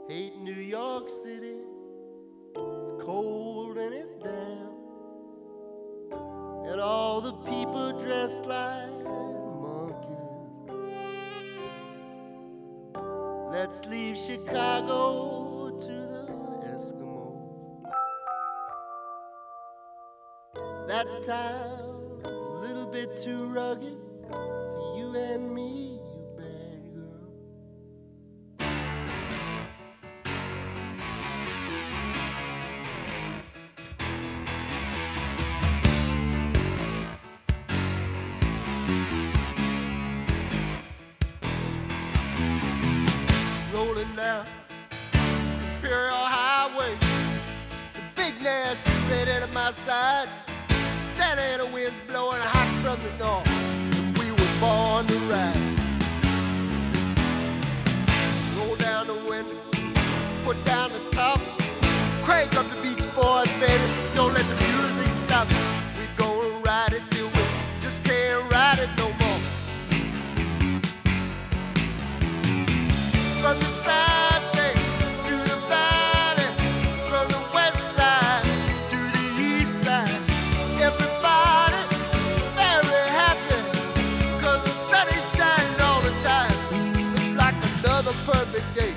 Hate New York City. It's cold and it's damp, and all the people dressed like monkeys. Let's leave Chicago to the Eskimos. That town's a little bit too rugged for you and me, you bad girl. Rolling down Imperial Highway, the big nasty redhead at my side. Santa Ana winds blowing hot from the north, and we were born to ride. Roll down the window, put down the top, crank up the Beach Boys, baby. Don't let the music stop. We gonna ride it till we just can't ride it no more. From the side bay to the valley, from the west side to the east side, everybody very happy, 'cause the sun is shining all the time. It's like another perfect day.